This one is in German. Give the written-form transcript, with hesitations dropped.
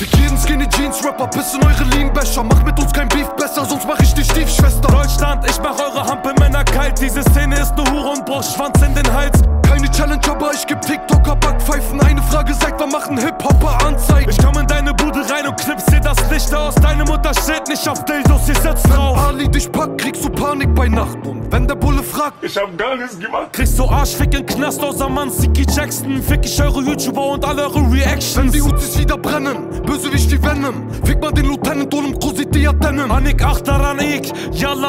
Fick jeden Skinny Jeans Rapper, piss in eure Leanbecher. Mach mit uns kein Beef besser, sonst mach ich die Stiefschwester. Deutschland, ich mach eure Hampelmänner kalt. Diese Szene ist ne Hure und braucht Schwanz in den Hals. Keine Challenge, aber ich geb TikToker Backpfeifen. Eine Frage, seit wann machen Hip-Hopper Anzeigen? Ich komm in deine Bude rein und knips dir das Licht aus. Deine Mutter steht nicht auf Dildos, sie sitzt drauf. Wenn Ali dich packt, kriegst du Panik bei Nacht. Und wenn der Bulle fragt, ich hab gar nichts gemacht, kriegst du Arschfick in Knast außer Mann Siki Jackson. Fick ich eure YouTuber und alle eure Reactions. Wenn die Uzis wieder brennen, Bösewicht wie Venom. Fick mal den Lieutenant und Cosity Atenem. Anik Achteran ik, Yalla